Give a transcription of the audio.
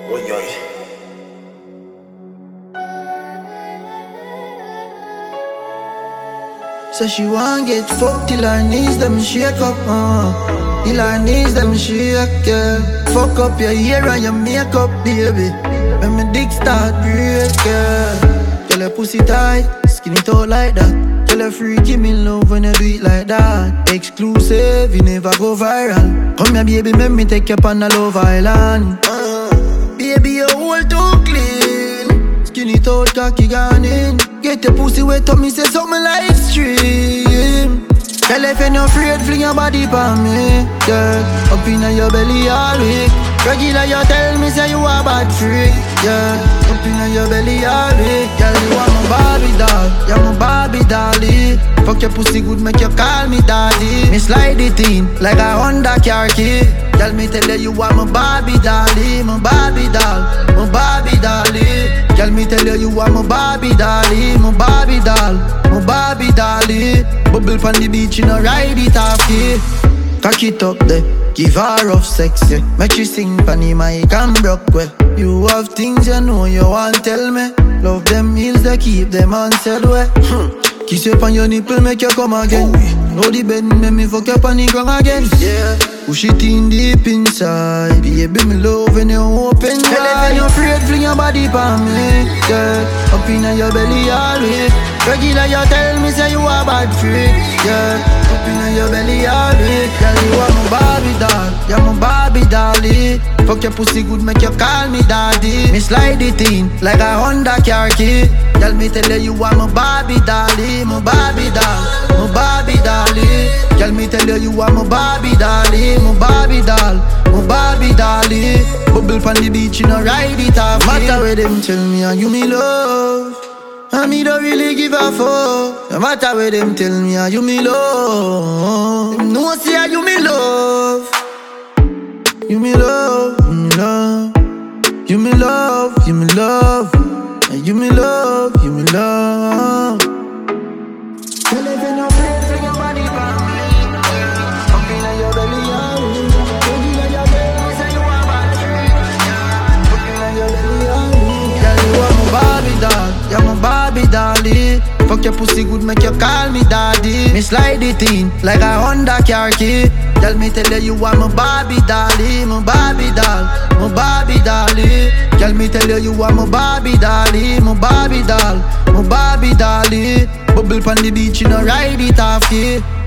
Oi, oi. So she want get fucked till her knees them shake up, till her knees them shake, yeah. Fuck up your hair and your makeup, baby. When my dick start break, yeah. Girl, your pussy tight, skin it out like that. Girl, you free, give me love when you do it like that. Exclusive, you never go viral. Come here, baby, make me take you on a love island. Baby, your whole too clean. Skin it out, cocky gone in. Get your pussy wet up, me say something like stream. Girl, if you're not afraid, fling your body for me, girl. Up in your belly all week. Regular, you tell me say you a bad freak, yeah. Up in your belly all week. Girl, you are my Barbie doll, you're my Barbie dolly. Fuck your pussy good, make you call me daddy. Me slide it in like a Honda car key. Tell me tell you are my Barbie dolly, my Barbie doll, my Barbie dolly. Tell me tell you are my Barbie dolly, my Barbie doll, my Barbie dolly. Bubble pon the beach, you know ride it off, yeah. Cock it up there, give her rough sex, yeah. Make you sing pon the mic and broke well. You have things you know you want tell me. Love them heels that keep them answered well. Kiss you on your nipple, make you come again. Know the bed, make me fuck up on the ground again. Yeah, push it in deep inside. Baby, me love when you open wide. Tell if you're afraid, fling your body for me, yeah. Up in your belly all week. Regular, you tell me say you a bad freak, yeah. Up in your belly all week. Girl, you are my Barbie doll, you're my Barbie dolly. Fuck your pussy good, make you call me daddy. Me slide it in like a Honda car key. Tell me tell you are my Barbie dolly, my Barbie doll, my Barbie dolly. Tell me tell you are my Barbie dolly, my Barbie doll, my Barbie dolly. Bubble pon the beach, you know ride it off. Matter where them tell me and you me love, and me don't really give a fuck. No matter where them tell me and you me love, them know say you me love. You me love, you me love. You me love, you me love. And you me love, you me love. Tell if you're not afraid, fling your body for me. Up in your belly, Regular, your belly, say you are bad freak. Up in your belly, girl, you are my Barbie doll, you're my Barbie dolly. Fuck your pussy good, make you call me daddy. Me slide it in like a Honda car key. Tell me tell you are my Barbie dolly, my Barbie doll, my Barbie dolly. Tell me tell you are my Barbie dolly, my Barbie doll, my Barbie dolly. Bubble pon the beach, you know ride it off, yeah.